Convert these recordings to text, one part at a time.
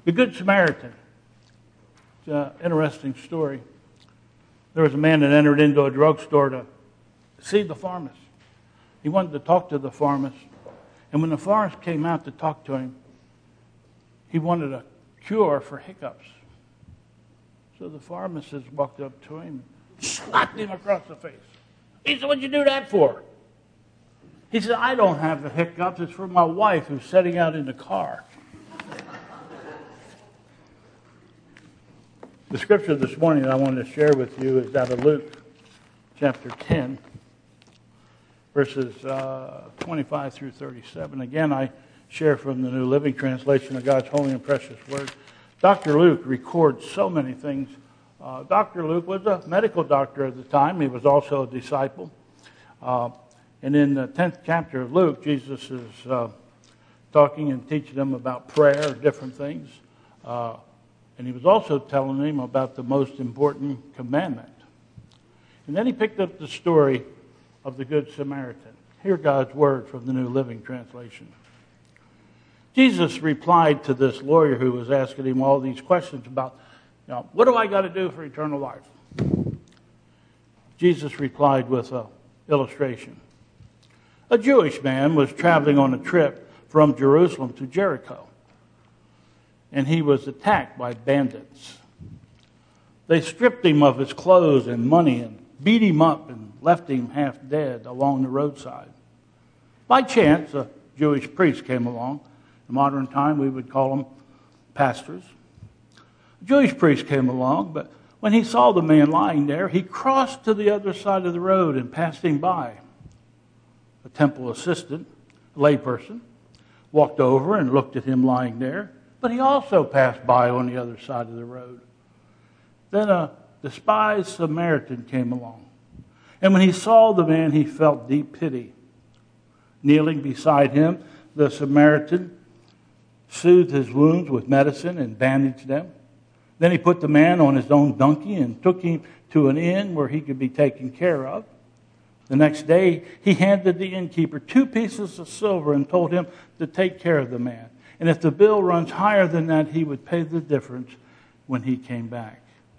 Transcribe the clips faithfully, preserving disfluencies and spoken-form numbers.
The Good Samaritan. It's an interesting story. There was a man that entered into a drugstore to see the pharmacist. He wanted to talk to the pharmacist. And when the pharmacist came out to talk to him, he wanted a cure for hiccups. So the pharmacist walked up to him and slapped him across the face. He said, "What'd you do that for?" He said, "I don't have the hiccups. It's for my wife who's setting out in the car." The scripture this morning that I wanted to share with you is out of Luke chapter ten, verses uh, twenty-five through thirty-seven. Again, I share from the New Living Translation of God's holy and precious word. Doctor Luke records so many things. Uh, Doctor Luke was a medical doctor at the time. He was also a disciple. Uh, and in the tenth chapter of Luke, Jesus is uh, talking and teaching them about prayer, different things. Uh, and he was also telling them about the most important commandment. And then he picked up the story of the Good Samaritan. Hear God's word from the New Living Translation. Jesus replied to this lawyer who was asking him all these questions about, you know, what do I got to do for eternal life? Jesus replied with an illustration. A Jewish man was traveling on a trip from Jerusalem to Jericho, and he was attacked by bandits. They stripped him of his clothes and money and beat him up and left him half dead along the roadside. By chance, a Jewish priest came along. In modern time, we would call them pastors. A Jewish priest came along, but when he saw the man lying there, he crossed to the other side of the road and passed him by. A temple assistant, a layperson, walked over and looked at him lying there, but he also passed by on the other side of the road. Then a despised Samaritan came along. And when he saw the man, he felt deep pity. Kneeling beside him, the Samaritan soothed his wounds with medicine and bandaged them. Then he put the man on his own donkey and took him to an inn where he could be taken care of. The next day, he handed the innkeeper two pieces of silver and told him to take care of the man. And if the bill runs higher than that, he would pay the difference when he came back.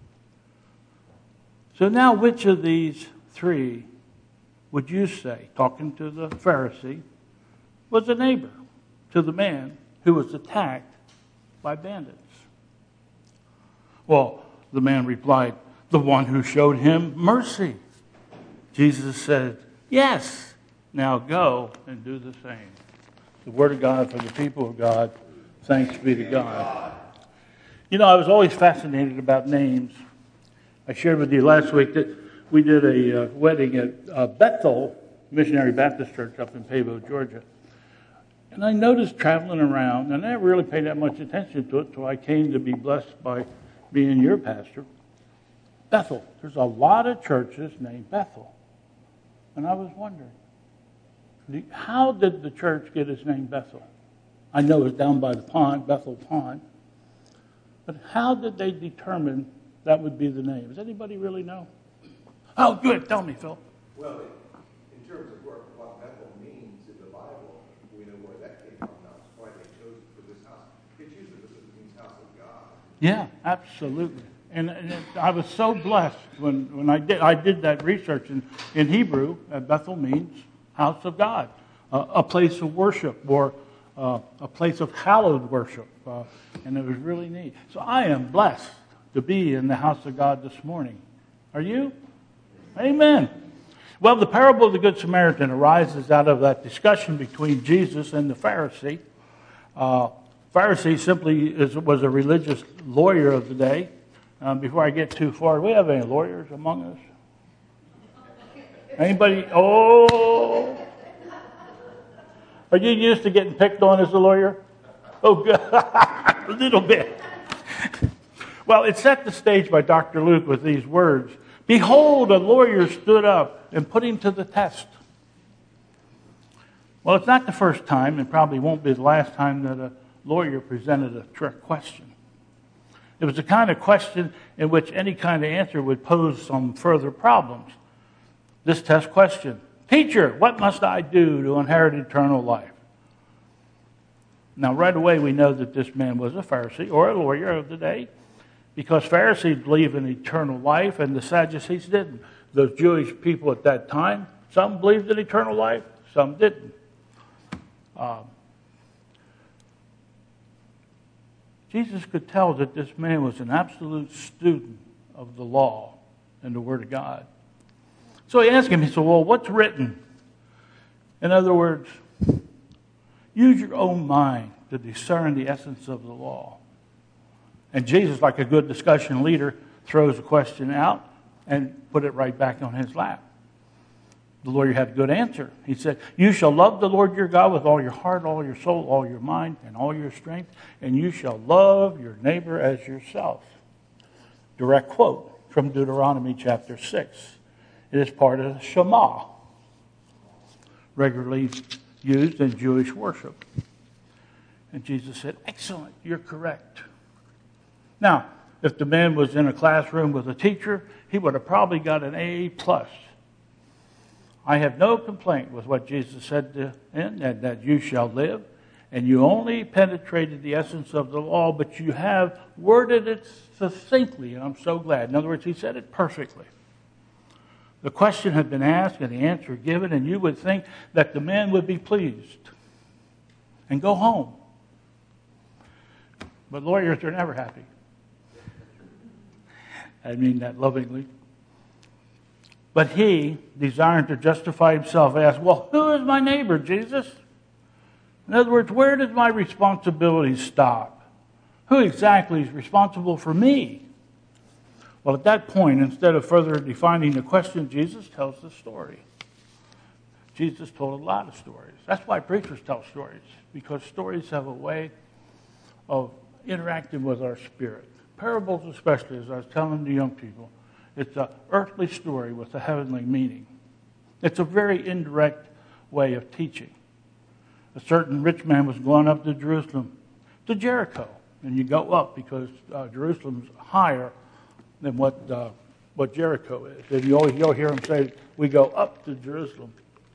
So now, which of these three would you say, talking to the Pharisee, was a neighbor to the man who was attacked by bandits? Well, the man replied, the one who showed him mercy. Jesus said, yes, now go and do the same. The word of God for the people of God. Thanks be to God. You know, I was always fascinated about names. I shared with you last week that we did a uh, wedding at uh, Bethel Missionary Baptist Church up in Pavo, Georgia. And I noticed traveling around, and I never really paid that much attention to it until I came to be blessed by being your pastor. Bethel. There's a lot of churches named Bethel. And I was wondering, how did the church get its name Bethel? I know it was down by the pond, Bethel Pond. But how did they determine that would be the name? Does anybody really know? Oh, good. Tell me, Phil. Well, in terms of what, what Bethel means in the Bible, we know where that came from. That's why they chose it for this house. It usually means house of God. Yeah, absolutely. And, and it, I was so blessed when, when I did I did that research. In, in Hebrew, uh, Bethel means house of God, uh, a place of worship, or uh, a place of hallowed worship. Uh, and it was really neat. So I am blessed to be in the house of God this morning. Are you? Amen. Well, the parable of the Good Samaritan arises out of that discussion between Jesus and the Pharisee. Uh, Pharisee simply is, was a religious lawyer of the day. Um, before I get too far, do we have any lawyers among us? Anybody? Oh. Are you used to getting picked on as a lawyer? Oh, good. A little bit. Well, it set the stage by Doctor Luke with these words. Behold, a lawyer stood up and put him to the test. Well, it's not the first time, and probably won't be the last time that a lawyer presented a trick question. It was the kind of question in which any kind of answer would pose some further problems. This test question, teacher, what must I do to inherit eternal life? Now, right away, we know that this man was a Pharisee or a lawyer of the day, because Pharisees believed in eternal life and the Sadducees didn't. Those Jewish people at that time, some believed in eternal life, some didn't. Um, Jesus could tell that this man was an absolute student of the law and the Word of God. So he asked him, he said, well, what's written? In other words, use your own mind to discern the essence of the law. And Jesus, like a good discussion leader, throws the question out and put it right back on his lap. The lawyer had a good answer. He said, you shall love the Lord your God with all your heart, all your soul, all your mind, and all your strength, and you shall love your neighbor as yourself. Direct quote from Deuteronomy chapter six. It is part of the Shema, regularly used in Jewish worship. And Jesus said, excellent, you're correct. Now, if the man was in a classroom with a teacher, he would have probably got an A plus. I have no complaint with what Jesus said to him, and that you shall live. And you only penetrated the essence of the law, but you have worded it succinctly, and I'm so glad. In other words, he said it perfectly. The question had been asked and the answer given, and you would think that the man would be pleased and go home. But lawyers are never happy. I mean that lovingly. But he, desiring to justify himself, asked, well, who is my neighbor, Jesus? In other words, where does my responsibility stop? Who exactly is responsible for me? Well, at that point, instead of further defining the question, Jesus tells the story. Jesus told a lot of stories. That's why preachers tell stories, because stories have a way of interacting with our spirit. Parables especially, as I was telling the young people, it's an earthly story with a heavenly meaning. It's a very indirect way of teaching. A certain rich man was going up to Jerusalem, to Jericho. And you go up because uh, Jerusalem's higher than what uh, what Jericho is. And you always you'll hear him say, we go up to Jerusalem.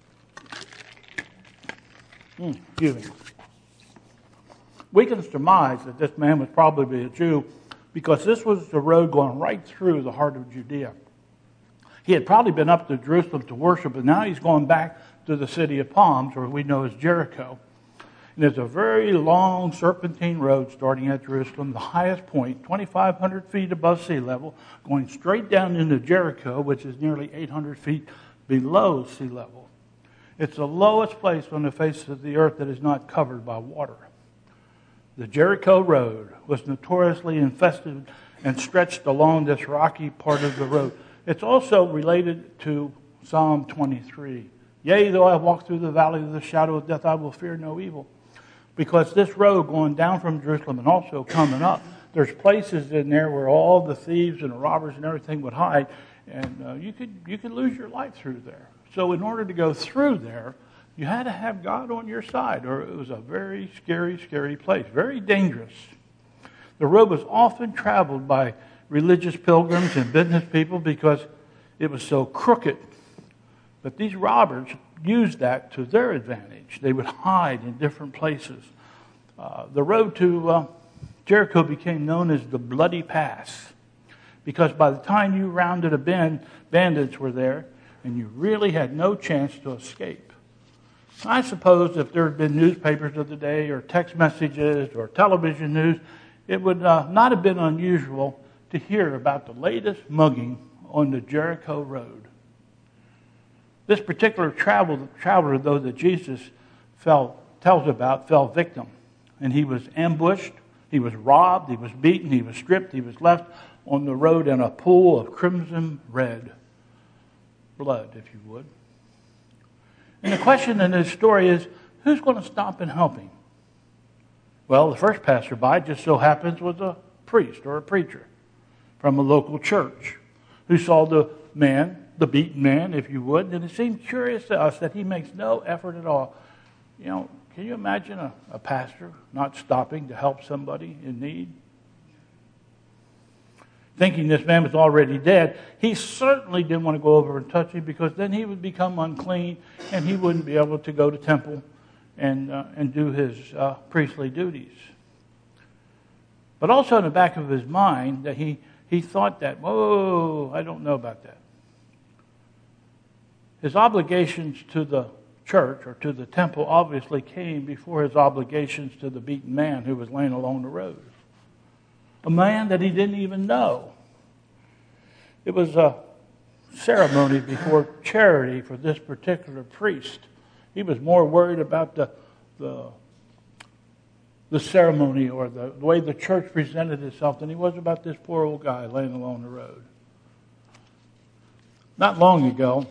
Mm, excuse me. We can surmise that this man was probably a Jew, because this was the road going right through the heart of Judea. He had probably been up to Jerusalem to worship, but now he's going back to the city of Palms, or we know as Jericho. And there's a very long serpentine road starting at Jerusalem, the highest point, twenty-five hundred feet above sea level, going straight down into Jericho, which is nearly eight hundred feet below sea level. It's the lowest place on the face of the earth that is not covered by water. The Jericho Road was notoriously infested and stretched along this rocky part of the road. It's also related to Psalm twenty-three. Yea, though I walk through the valley of the shadow of death, I will fear no evil. Because this road going down from Jerusalem and also coming up, there's places in there where all the thieves and the robbers and everything would hide, and uh, you could you could lose your life through there. So in order to go through there, you had to have God on your side, or it was a very scary, scary place, very dangerous. The road was often traveled by religious pilgrims and business people because it was so crooked. But these robbers used that to their advantage. They would hide in different places. Uh, the road to uh, Jericho became known as the Bloody Pass, because by the time you rounded a bend, bandits were there, and you really had no chance to escape. I suppose if there had been newspapers of the day or text messages or television news, it would uh, not have been unusual to hear about the latest mugging on the Jericho Road. This particular travel, traveler, though, that Jesus fell, tells about, fell victim. And he was ambushed, he was robbed, he was beaten, he was stripped, he was left on the road in a pool of crimson red blood, if you would. And the question in this story is, who's going to stop and help him? Well, the first passerby just so happens was a priest or a preacher from a local church who saw the man, the beaten man, if you would, and it seemed curious to us that he makes no effort at all. You know, can you imagine a, a pastor not stopping to help somebody in need? Thinking this man was already dead, he certainly didn't want to go over and touch him, because then he would become unclean and he wouldn't be able to go to temple and, uh, and do his uh, priestly duties. But also in the back of his mind, that he, he thought that, whoa, I don't know about that. His obligations to the church or to the temple obviously came before his obligations to the beaten man who was laying along the road. A man that he didn't even know. It was a ceremony before charity for this particular priest. He was more worried about the the, the ceremony or the, the way the church presented itself than he was about this poor old guy laying along the road. Not long ago,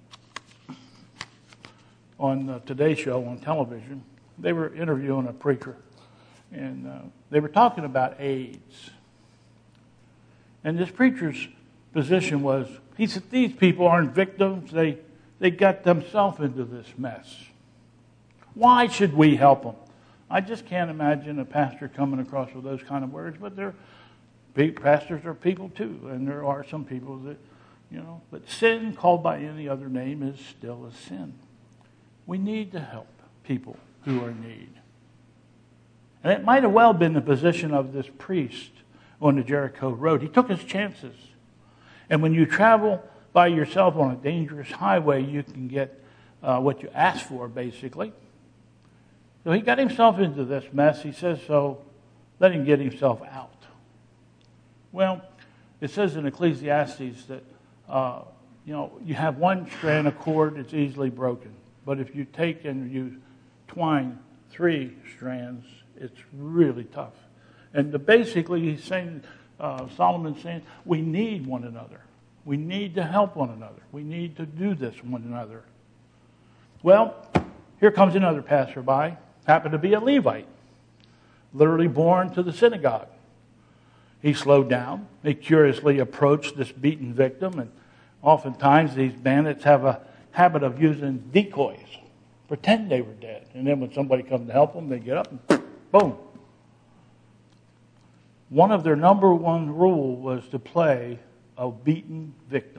on the Today Show on television, they were interviewing a preacher, and uh, they were talking about AIDS. And this preacher's position was, he said, these people aren't victims. They, they got themselves into this mess. Why should we help them? I just can't imagine a pastor coming across with those kind of words, but they're, pastors are people too, and there are some people that, you know, but sin called by any other name is still a sin. We need to help people who are in need. And it might have well been the position of this priest on the Jericho road. He took his chances. And when you travel by yourself on a dangerous highway, you can get uh, what you ask for, basically. So he got himself into this mess. He says, so let him get himself out. Well, it says in Ecclesiastes that, uh, you know, you have one strand of cord that's easily broken. But if you take and you twine three strands, it's really tough. And the, basically, he's saying, uh, Solomon's saying, we need one another. We need to help one another. We need to do this one another. Well, here comes another passerby. Happened to be a Levite, literally born to the synagogue. He slowed down. He curiously approached this beaten victim, and oftentimes these bandits have a habit of using decoys, pretend they were dead. And then when somebody comes to help them, they get up and boom. One of their number one rule was to play a beaten victim.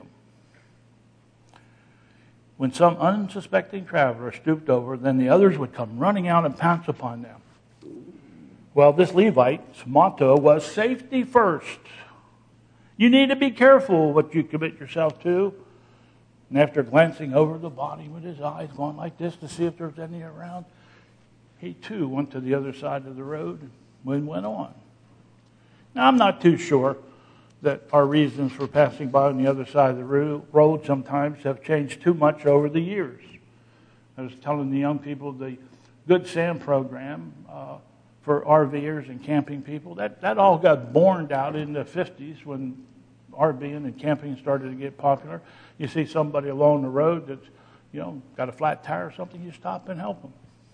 When some unsuspecting traveler stooped over, then the others would come running out and pounce upon them. Well, this Levite's motto was safety first. You need to be careful what you commit yourself to. And after glancing over the body with his eyes going like this to see if there's any around, he too went to the other side of the road and went on. Now, I'm not too sure that our reasons for passing by on the other side of the road sometimes have changed too much over the years. I was telling the young people the Good Sam program uh, for RVers and camping people, that, that all got borned out in the fifties when RVing and camping started to get popular. You see somebody along the road that's, you know, got a flat tire or something, you stop and help them.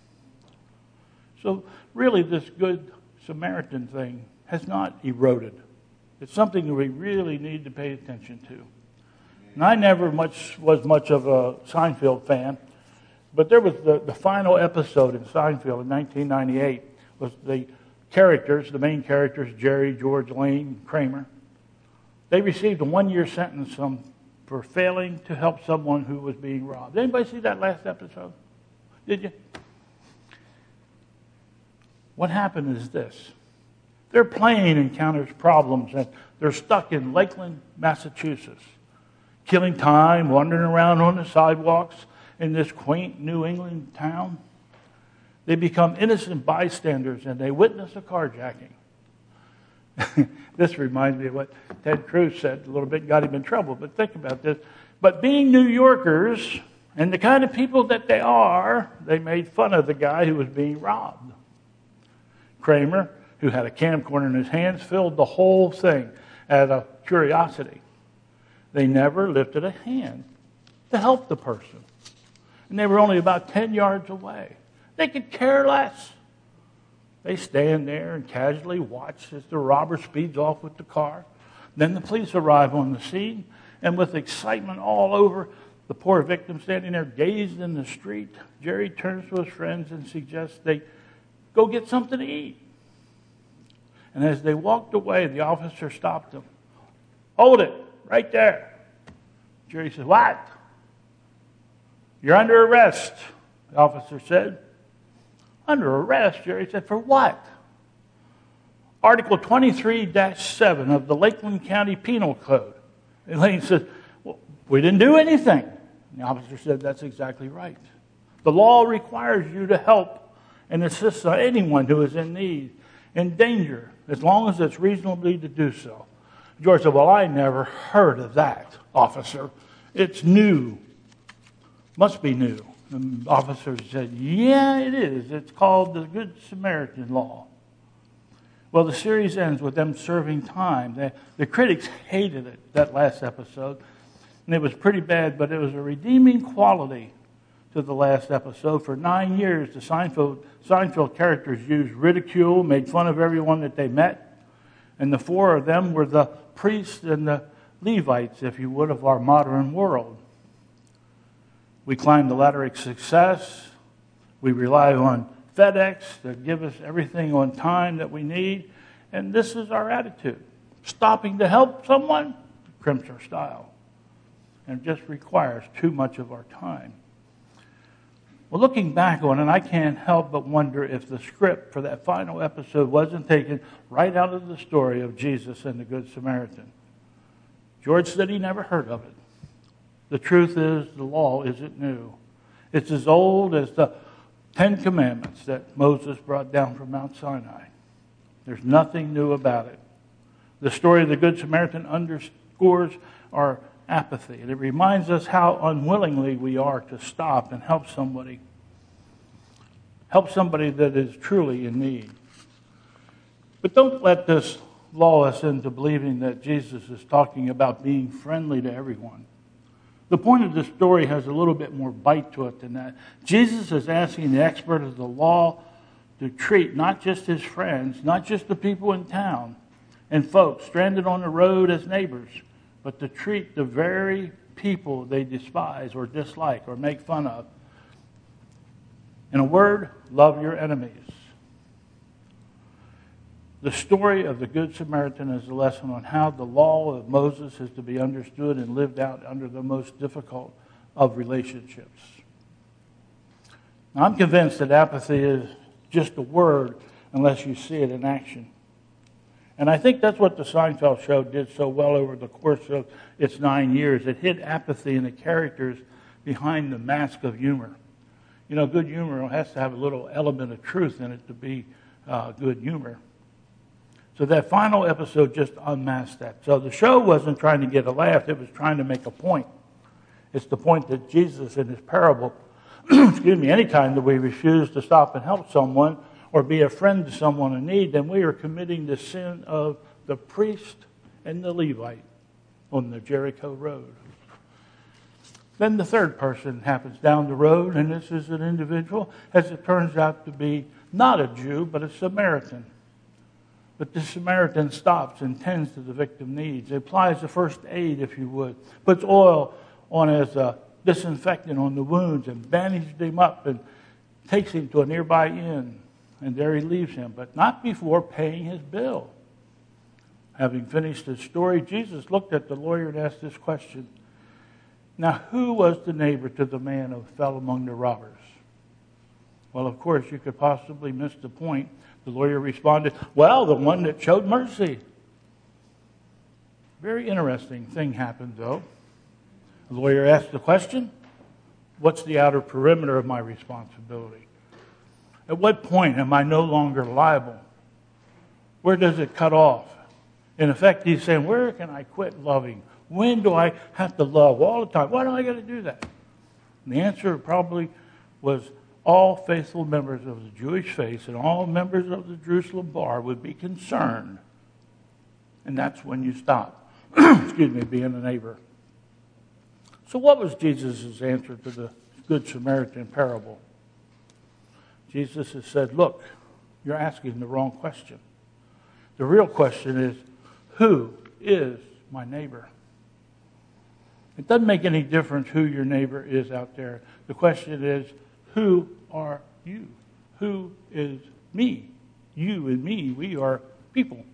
So really this Good Samaritan thing has not eroded. It's something that we really need to pay attention to. And I never much was much of a Seinfeld fan, but there was the, the final episode in Seinfeld in nineteen ninety-eight was the characters, the main characters, Jerry, George, Lane, Kramer. They received a one-year sentence um, for failing to help someone who was being robbed. Anybody see that last episode? Did you? What happened is this. Their plane encounters problems, and they're stuck in Lakeland, Massachusetts, killing time, wandering around on the sidewalks in this quaint New England town. They become innocent bystanders, and they witness a carjacking. This reminds me of what Ted Cruz said a little bit, got him in trouble, but think about this. But being New Yorkers, and the kind of people that they are, they made fun of the guy who was being robbed. Kramer, who had a camcorder in his hands, filled the whole thing out of curiosity. They never lifted a hand to help the person. And they were only about ten yards away. They could care less. They stand there and casually watch as the robber speeds off with the car. Then the police arrive on the scene, and with excitement all over, the poor victim standing there gazed in the street, Jerry turns to his friends and suggests they go get something to eat. And as they walked away, the officer stopped them. Hold it, right there. Jerry says, what? You're under arrest, the officer said. Under arrest, Jerry said, for what? Article twenty-three dash seven of the Lakeland County Penal Code. Elaine said, well, we didn't do anything. And the officer said, that's exactly right. The law requires you to help and assist anyone who is in need, in danger, as long as it's reasonably to do so. George said, well, I never heard of that, officer. It's new. Must be new. The officer said, yeah, it is. It's called the Good Samaritan Law. Well, the series ends with them serving time. The, the critics hated it, that last episode. And it was pretty bad, but it was a redeeming quality to the last episode. For nine years, the Seinfeld, Seinfeld characters used ridicule, made fun of everyone that they met. And the four of them were the priests and the Levites, if you would, of our modern world. We climb the ladder of success. We rely on FedEx to give us everything on time that we need. And this is our attitude. Stopping to help someone crimps our style. And it just requires too much of our time. Well, looking back on it, I can't help but wonder if the script for that final episode wasn't taken right out of the story of Jesus and the Good Samaritan. George said he never heard of it. The truth is, the law isn't new. It's as old as the Ten Commandments that Moses brought down from Mount Sinai. There's nothing new about it. The story of the Good Samaritan underscores our apathy, and it reminds us how unwillingly we are to stop and help somebody. Help somebody that is truly in need. But don't let this lull us into believing that Jesus is talking about being friendly to everyone. The point of this story has a little bit more bite to it than that. Jesus is asking the expert of the law to treat not just his friends, not just the people in town and folks stranded on the road as neighbors, but to treat the very people they despise or dislike or make fun of. In a word, love your enemies. The story of the Good Samaritan is a lesson on how the law of Moses is to be understood and lived out under the most difficult of relationships. Now, I'm convinced that apathy is just a word unless you see it in action. And I think that's what the Seinfeld show did so well over the course of its nine years. It hid apathy in the characters behind the mask of humor. You know, good humor has to have a little element of truth in it to be uh, good humor. So that final episode just unmasked that. So the show wasn't trying to get a laugh. It was trying to make a point. It's the point that Jesus in his parable, excuse me, anytime that we refuse to stop and help someone or be a friend to someone in need, then we are committing the sin of the priest and the Levite on the Jericho road. Then the third person happens down the road, and this is an individual, as it turns out to be not a Jew, but a Samaritan. But the Samaritan stops and tends to the victim's needs. He applies the first aid, if you would. Puts oil on as a disinfectant on the wounds and bandages him up and takes him to a nearby inn. And there he leaves him, but not before paying his bill. Having finished his story, Jesus looked at the lawyer and asked this question. Now, who was the neighbor to the man who fell among the robbers? Well, of course, you could possibly miss the point. The lawyer responded, well, the one that showed mercy. Very interesting thing happened, though. The lawyer asked the question, what's the outer perimeter of my responsibility? At what point am I no longer liable? Where does it cut off? In effect, he's saying, where can I quit loving? When do I have to love all the time? Why do I got to do that? And the answer probably was all faithful members of the Jewish faith and all members of the Jerusalem bar would be concerned. And that's when you stop, excuse me, being a neighbor. So what was Jesus' answer to the Good Samaritan parable? Jesus has said, look, you're asking the wrong question. The real question is, who is my neighbor? It doesn't make any difference who your neighbor is out there. The question is, who are you? Who is me? You and me, we are people.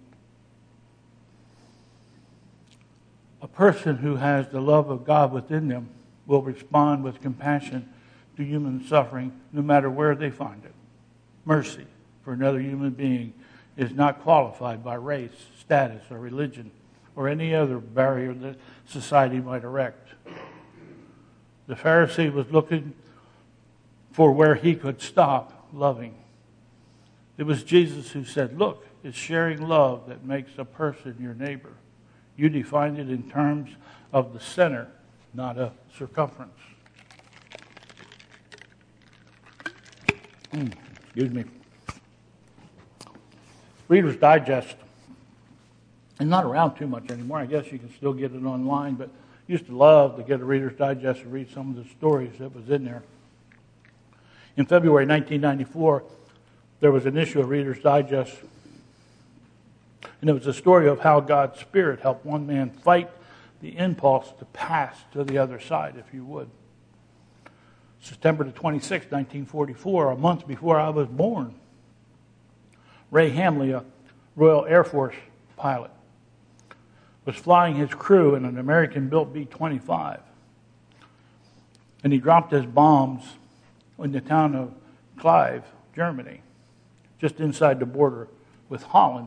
A person who has the love of God within them will respond with compassion to human suffering no matter where they find it. mercy for another human being is not qualified by race, status, or religion, or any other barrier that society might erect. The Pharisee was looking for where he could stop loving. It was Jesus who said, look, it's sharing love that makes a person your neighbor. You defined it in terms of the center, not a circumference. Mm, excuse me. Reader's Digest is not around too much anymore. I guess you can still get it online, but I used to love to get a Reader's Digest and read some of the stories that was in there. In February nineteen ninety-four, there was an issue of Reader's Digest, and it was a story of how God's Spirit helped one man fight the impulse to pass to the other side, if you would. September the twenty-sixth, nineteen forty-four, a month before I was born, Ray Hamley, a Royal Air Force pilot, was flying his crew in an American-built B twenty-five. And he dropped his bombs in the town of Clive, Germany, just inside the border with Holland.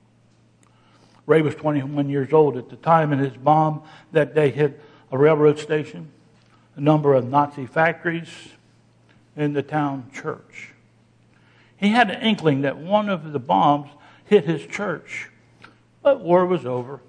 Ray was twenty-one years old at the time, and his bomb that day hit a railroad station, a number of Nazi factories, and the town church. He had an inkling that one of the bombs hit his church, but war was over.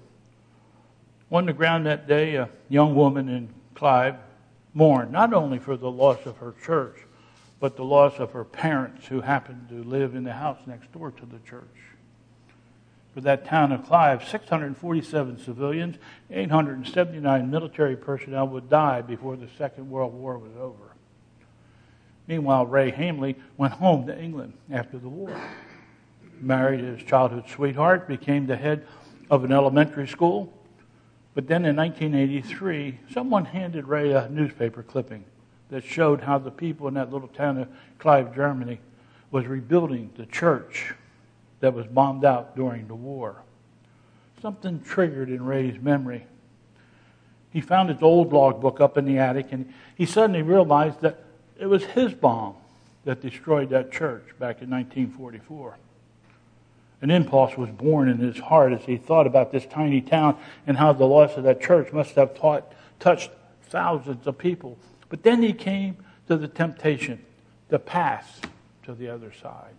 On the ground that day, a young woman in Clive mourned not only for the loss of her church, but the loss of her parents who happened to live in the house next door to the church. For that town of Clive, six hundred forty-seven civilians, eight hundred seventy-nine military personnel would die before the Second World War was over. Meanwhile, Ray Hamley went home to England after the war. Married his childhood sweetheart, became the head of an elementary school. But then in nineteen eighty-three, someone handed Ray a newspaper clipping that showed how the people in that little town of Clive, Germany, was rebuilding the church that was bombed out during the war. Something triggered in Ray's memory. He found his old logbook up in the attic, and he suddenly realized that it was his bomb that destroyed that church back in nineteen forty-four. An impulse was born in his heart as he thought about this tiny town and how the loss of that church must have taught, touched thousands of people. But then he came to the temptation to pass to the other side.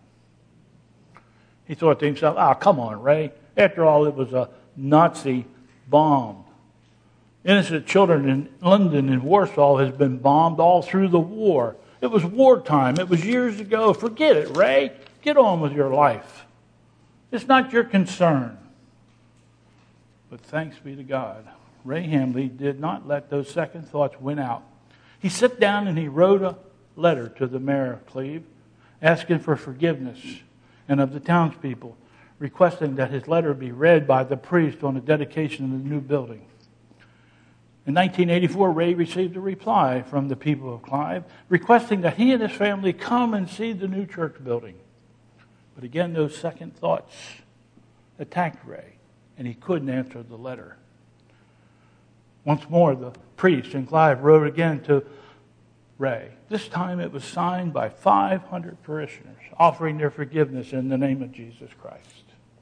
He thought to himself, ah, oh, come on, Ray. After all, it was a Nazi bomb. Innocent children in London and Warsaw has been bombed all through the war. It was wartime. It was years ago. Forget it, Ray. Get on with your life. It's not your concern. But thanks be to God, Ray Hamley did not let those second thoughts win out. He sat down and he wrote a letter to the mayor of Cleve, asking for forgiveness and of the townspeople, requesting that his letter be read by the priest on the dedication of the new building. In nineteen eighty-four, Ray received a reply from the people of Clive, requesting that he and his family come and see the new church building. But again, those second thoughts attacked Ray, and he couldn't answer the letter. Once more, the priest in Clive wrote again to Ray. This time it was signed by five hundred parishioners, offering their forgiveness in the name of Jesus Christ.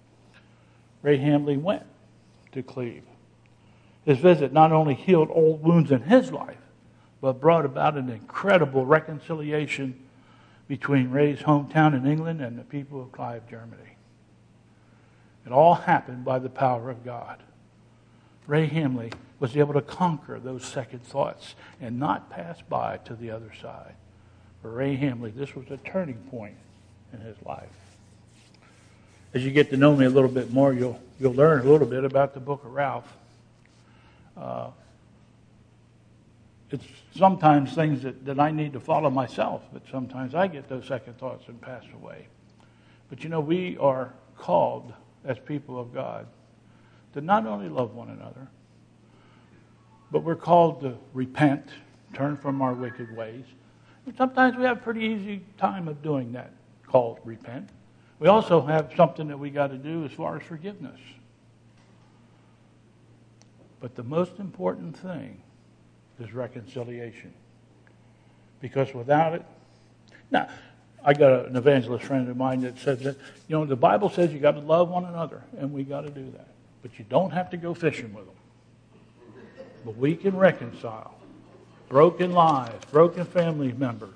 Ray Hamley went to Cleve. His visit not only healed old wounds in his life, but brought about an incredible reconciliation between Ray's hometown in England and the people of Clive, Germany. It all happened by the power of God. Ray Hamley was able to conquer those second thoughts and not pass by to the other side. For Ray Hamley, this was a turning point in his life. As you get to know me a little bit more, you'll you'll learn a little bit about the book of Ralph. Uh, it's sometimes things that, that I need to follow myself, but sometimes I get those second thoughts and pass away. But you know, we are called as people of God to not only love one another, but we're called to repent, turn from our wicked ways. And sometimes we have a pretty easy time of doing that, called repent. We also have something that we got to do as far as forgiveness. But the most important thing is reconciliation. Because without it, now, I got an evangelist friend of mine that said that, you know, the Bible says you got to love one another, and we got to do that. But you don't have to go fishing with them. But we can reconcile broken lives, broken family members.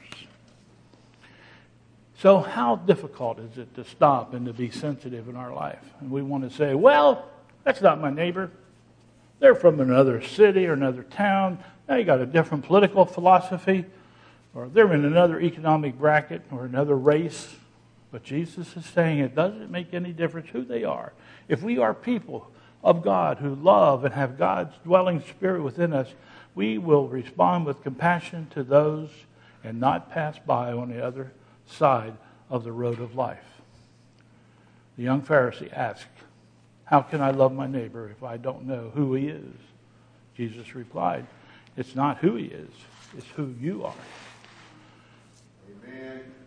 So how difficult is it to stop and to be sensitive in our life? And we want to say, well, that's not my neighbor. They're from another city or another town. They got a different political philosophy, or they're in another economic bracket or another race. But Jesus is saying it doesn't make any difference who they are. If we are people of God who love and have God's dwelling spirit within us, we will respond with compassion to those and not pass by on the other side of the road of life. The young Pharisee asked, how can I love my neighbor if I don't know who he is? Jesus replied, it's not who he is, it's who you are. Amen.